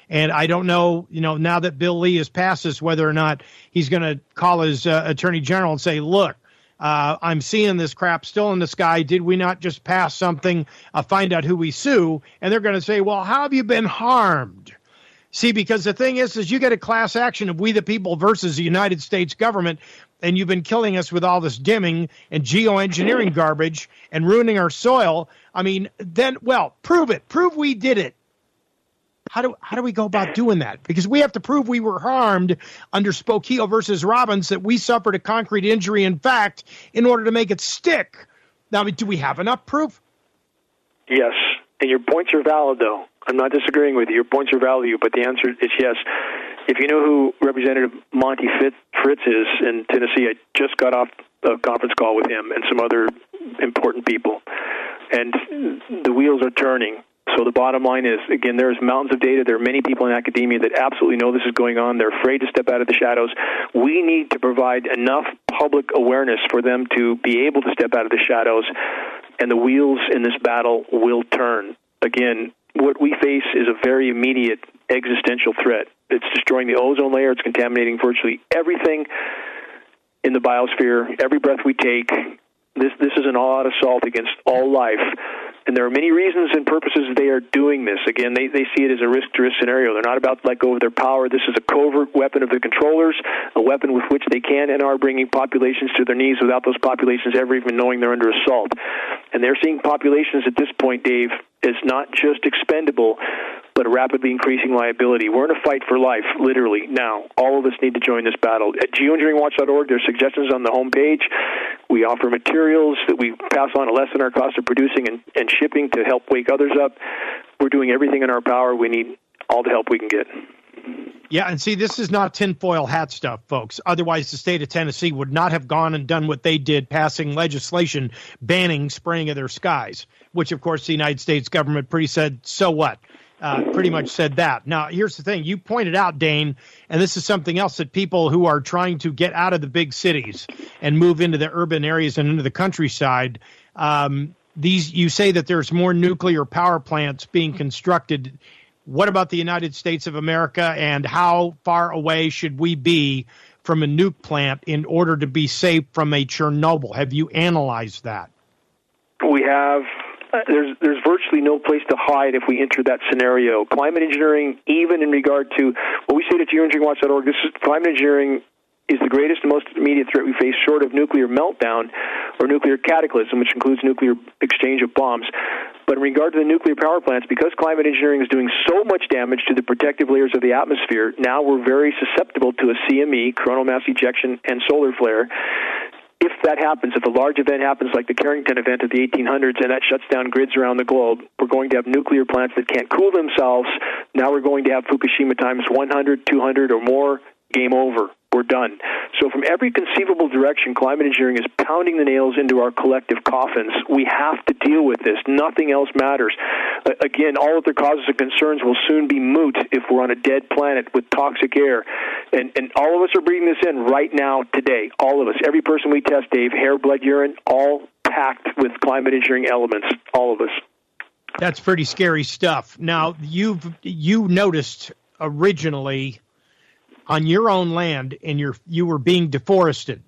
And I don't know, now that Bill Lee has passed this, whether or not he's going to call his attorney general and say, look, I'm seeing this crap still in the sky. Did we not just pass something, find out who we sue? And they're going to say, well, how have you been harmed? See, because the thing is you get a class action of we the people versus the United States government, and you've been killing us with all this dimming and geoengineering garbage and ruining our soil. I mean, then, well, prove it. Prove we did it. How do we go about doing that? Because we have to prove we were harmed under Spokeo versus Robbins, that we suffered a concrete injury in fact in order to make it stick. Now, do we have enough proof? Yes, and your points are valid, though. I'm not disagreeing with you. Your points are valid, but the answer is yes. If you know who Representative Monty Fritz is in Tennessee, I just got off a conference call with him and some other important people, and the wheels are turning. So the bottom line is, again, there's mountains of data. There are many people in academia that absolutely know this is going on. They're afraid to step out of the shadows. We need to provide enough public awareness for them to be able to step out of the shadows, and the wheels in this battle will turn. Again, what we face is a very immediate existential threat. It's destroying the ozone layer. It's contaminating virtually everything in the biosphere, every breath we take. This is an all-out assault against all life. And there are many reasons and purposes they are doing this. Again, they see it as a risk-to-risk scenario. They're not about to let go of their power. This is a covert weapon of the controllers, a weapon with which they can and are bringing populations to their knees without those populations ever even knowing they're under assault. And they're seeing populations at this point, Dave, as not just expendable, but a rapidly increasing liability. We're in a fight for life, literally, now. All of us need to join this battle. At geoengineeringwatch.org, there's suggestions on the homepage. We offer materials that we pass on at less than our cost of producing and shipping to help wake others up. We're doing everything in our power. We need all the help we can get. Yeah, and see, this is not tinfoil hat stuff, folks. Otherwise, the state of Tennessee would not have gone and done what they did, passing legislation banning spraying of their skies, which, of course, the United States government pretty much said that. Now, here's the thing. You pointed out, Dane, and this is something else that people who are trying to get out of the big cities and move into the urban areas and into the countryside, you say that there's more nuclear power plants being constructed. What about the United States of America, and how far away should we be from a nuke plant in order to be safe from a Chernobyl? Have you analyzed that? We have. There's virtually no place to hide if we enter that scenario. Climate engineering, even in regard to what we say at geoengineeringwatch.org, climate engineering is the greatest and most immediate threat we face short of nuclear meltdown or nuclear cataclysm, which includes nuclear exchange of bombs. But in regard to the nuclear power plants, because climate engineering is doing so much damage to the protective layers of the atmosphere, now we're very susceptible to a CME, coronal mass ejection, and solar flare. If that happens, if a large event happens like the Carrington event of the 1800s and that shuts down grids around the globe, we're going to have nuclear plants that can't cool themselves. Now we're going to have Fukushima times 100, 200, or more. Game over. We're done. So from every conceivable direction, climate engineering is pounding the nails into our collective coffins. We have to deal with this. Nothing else matters. Again, all of their causes and concerns will soon be moot if we're on a dead planet with toxic air. And all of us are breathing this in right now, today. All of us. Every person we test, Dave, hair, blood, urine, all packed with climate engineering elements. All of us. That's pretty scary stuff. Now, you noticed originally on your own land, and you were being deforested,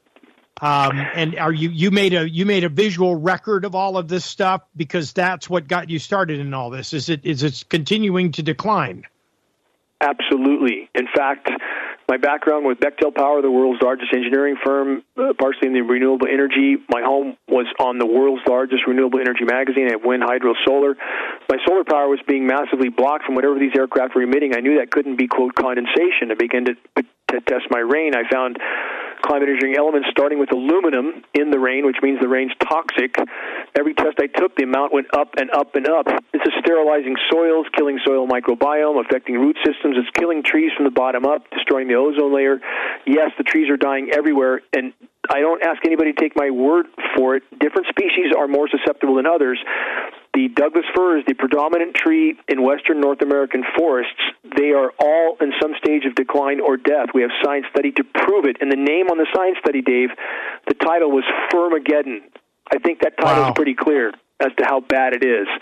and you made a visual record of all of this stuff, because that's what got you started in all this. Is it continuing to decline? Absolutely. In fact, my background with Bechtel Power, the world's largest engineering firm, partially in the renewable energy. My home was on the world's largest renewable energy magazine. I have wind, hydro, solar. My solar power was being massively blocked from whatever these aircraft were emitting. I knew that couldn't be, quote, condensation. I began to test my rain. I found climate engineering elements starting with aluminum in the rain, which means the rain's toxic. Every test I took, the amount went up and up and up. This is sterilizing soils, killing soil microbiome, affecting root systems. It's killing trees from the bottom up, destroying the ozone layer. Yes, the trees are dying everywhere, and I don't ask anybody to take my word for it. Different species are more susceptible than others. The Douglas fir is the predominant tree in western North American forests. They are all in some stage of decline or death. We have science study to prove it. And the name on the science study, Dave, the title was Firmageddon. I think that title is pretty clear as to how bad it is.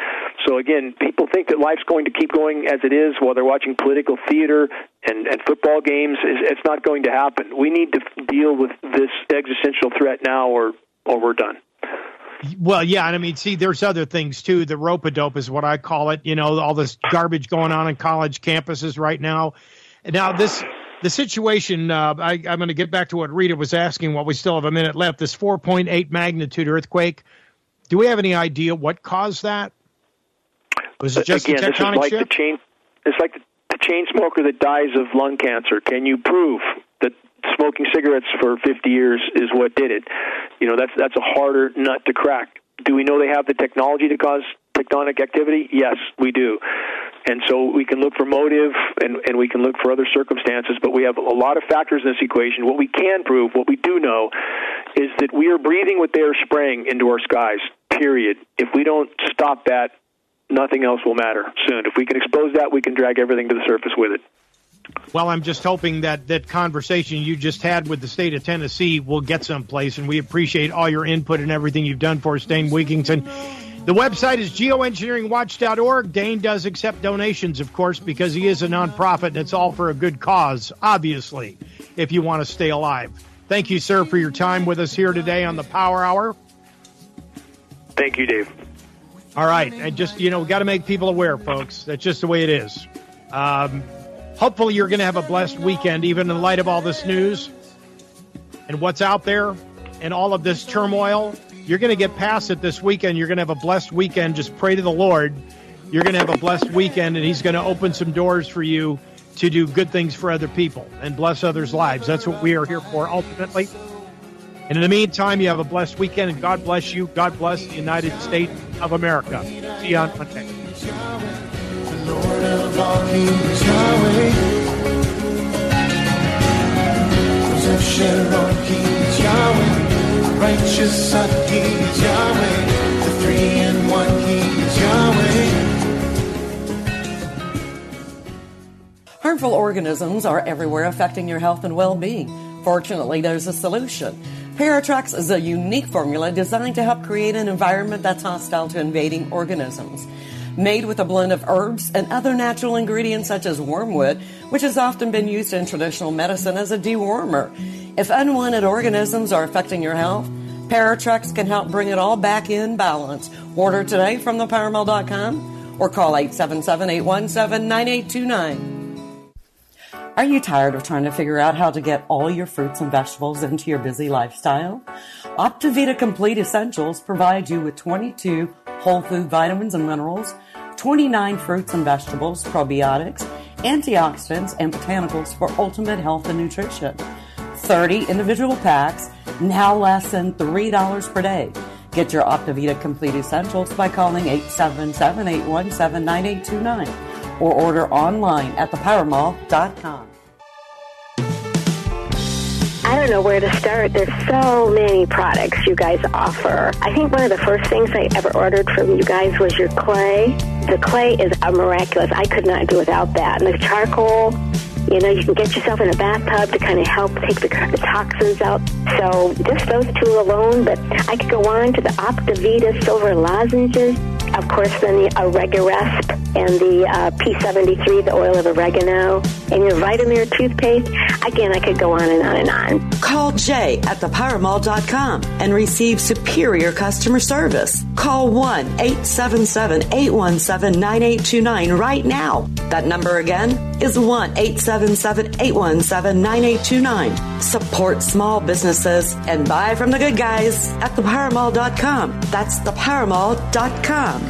So again, people think that life's going to keep going as it is while they're watching political theater and football games. It's not going to happen. We need to deal with this existential threat now, or we're done. Well, yeah, and I mean, see, there's other things, too. The rope-a-dope is what I call it. You know, all this garbage going on college campuses right now. Now, the situation, I'm going to get back to what Rita was asking while we still have a minute left. This 4.8 magnitude earthquake, do we have any idea what caused that? Was it just again, a tectonic shift? It's like the chain smoker that dies of lung cancer. Can you prove that smoking cigarettes for 50 years is what did it? You know, that's a harder nut to crack. Do we know they have the technology to cause tectonic activity? Yes, we do. And so we can look for motive and we can look for other circumstances, but we have a lot of factors in this equation. What we can prove, what we do know, is that we are breathing what they are spraying into our skies, period. If we don't stop that, nothing else will matter soon. If we can expose that, we can drag everything to the surface with it. Well, I'm just hoping that conversation you just had with the state of Tennessee will get someplace, and we appreciate all your input and everything you've done for us, Dane Wigington. The website is geoengineeringwatch.org. Dane does accept donations, of course, because he is a nonprofit, and it's all for a good cause, obviously, if you want to stay alive. Thank you, sir, for your time with us here today on the Power Hour. Thank you, Dave. All right. And just, we got to make people aware, folks. That's just the way it is. Hopefully you're going to have a blessed weekend, even in light of all this news and what's out there and all of this turmoil. You're going to get past it this weekend. You're going to have a blessed weekend. Just pray to the Lord. You're going to have a blessed weekend, and he's going to open some doors for you to do good things for other people and bless others' lives. That's what we are here for, ultimately. And in the meantime, you have a blessed weekend, and God bless you. God bless the United States of America. See you on Monday. Lord of all kings, Yahweh. Rose of Sharon, King Yahweh. Righteous King Yahweh. The 3-in-1 King Yahweh. Harmful organisms are everywhere, affecting your health and well-being. Fortunately, there's a solution. Paratrex is a unique formula designed to help create an environment that's hostile to invading organisms. Made with a blend of herbs and other natural ingredients such as wormwood, which has often been used in traditional medicine as a dewormer. If unwanted organisms are affecting your health, Paratrex can help bring it all back in balance. Order today from thepowermall.com or call 877-817-9829. Are you tired of trying to figure out how to get all your fruits and vegetables into your busy lifestyle? Optivita Complete Essentials provides you with 22 whole food vitamins and minerals, 29 fruits and vegetables, probiotics, antioxidants, and botanicals for ultimate health and nutrition. 30 individual packs, now less than $3 per day. Get your Optivita Complete Essentials by calling 877-817-9829 or order online at thepowermall.com. I don't know where to start. There's so many products you guys offer. I think one of the first things I ever ordered from you guys was your clay. The clay is miraculous. I could not do without that. And the charcoal, you can get yourself in a bathtub to kind of help take the toxins out. So just those two alone, but I could go on to the Optivita Silver Lozenges. Of course, then the Oregaresp and the P73, the oil of oregano, and your Vitamir toothpaste. Again, I could go on and on and on. Call Jay at thepowermall.com and receive superior customer service. Call 1-877-817-9829 right now. That number again is 1-877-817-9829. Support small businesses and buy from the good guys at thepowermall.com. That's thepowermall.com.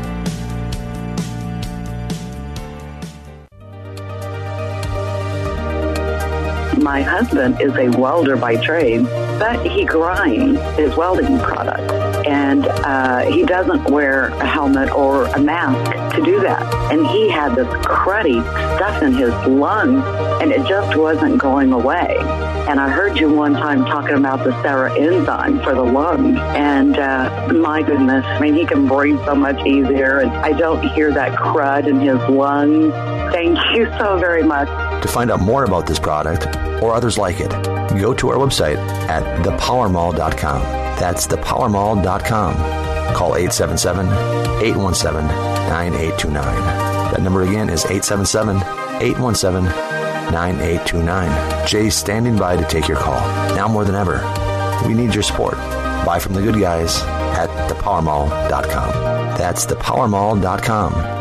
My husband is a welder by trade, but he grinds his welding product. And he doesn't wear a helmet or a mask to do that. And he had this cruddy stuff in his lungs, and it just wasn't going away. And I heard you one time talking about the Sarah enzyme for the lungs. And my goodness, he can breathe so much easier. And I don't hear that crud in his lungs. Thank you so very much. To find out more about this product or others like it, go to our website at thepowermall.com. That's thepowermall.com. Call 877-817-9829. That number again is 877-817-9829. Jay's standing by to take your call. Now more than ever, we need your support. Buy from the good guys at thepowermall.com. That's thepowermall.com.